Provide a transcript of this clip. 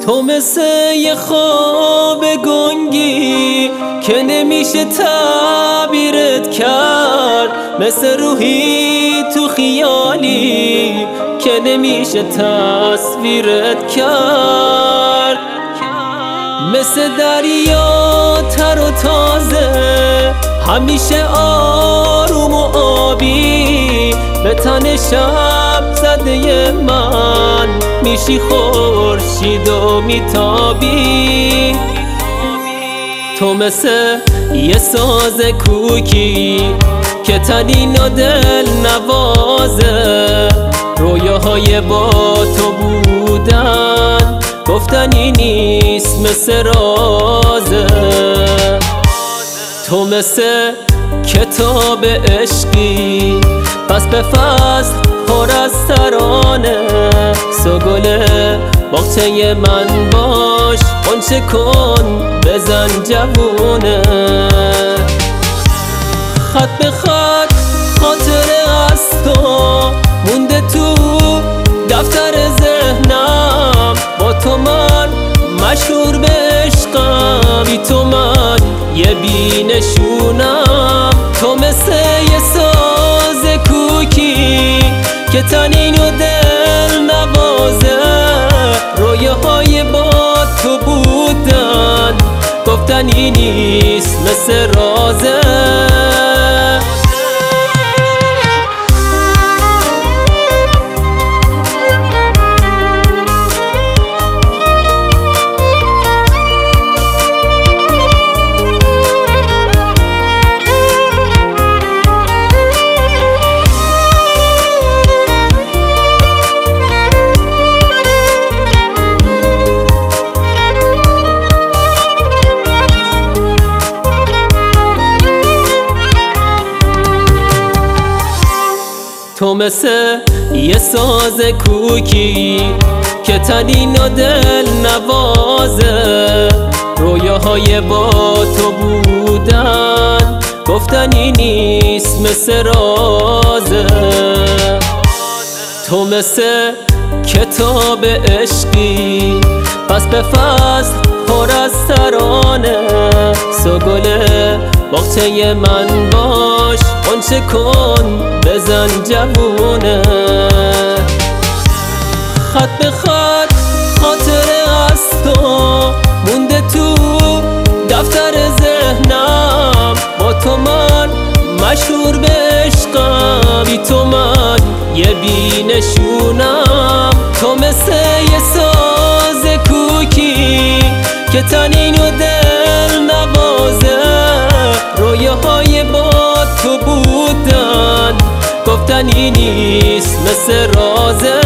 تو مثل یه خواب گنگی که نمیشه تعبیرت کرد، مثل روحی تو خیالی که نمیشه تصویرت کرد، مثل دریا تر و تازه همیشه آروم و آبی، به تن شب زده من میشی خورشید و میتابی. تو مثل یه ساز کوکی که تنین و دل نوازه، رویاهای با تو بودن گفتنی نیست مثل رازه. تو مثل کتاب عشقی پس به فصل پر از ترانه، سوگل باغچه من باش، غنچه کن بزن جوونه. خط به خط خاطره از تو مونده تو دفتر ذهنم، با تو من مشهور به عشقم، بی تو من یه بینشونم. تو مثل یه ساز کوکی که تنین و دل نوازه، رویاهای با تو بودن گفتنی نیست مثل رازه. تو مثل یه ساز کوکی که تنین و دل نوازه، رویاهای با تو بودن گفتنی نیست مثل رازه. تو مثل کتاب عشقی پس به فصل پر از ترانه، سوگل باغچه من باش، غنچه کن بزن جوونه. خط به خط خاطره از تو مونده تو دفتر ذهنم، با تو من مشهور به عشقم، بی تو من یه بینشونم. تو مثل یه ساز کوکی که تنین و دل نوازه، رویاهای با تو بودن گفتنی نیست مثل رازه.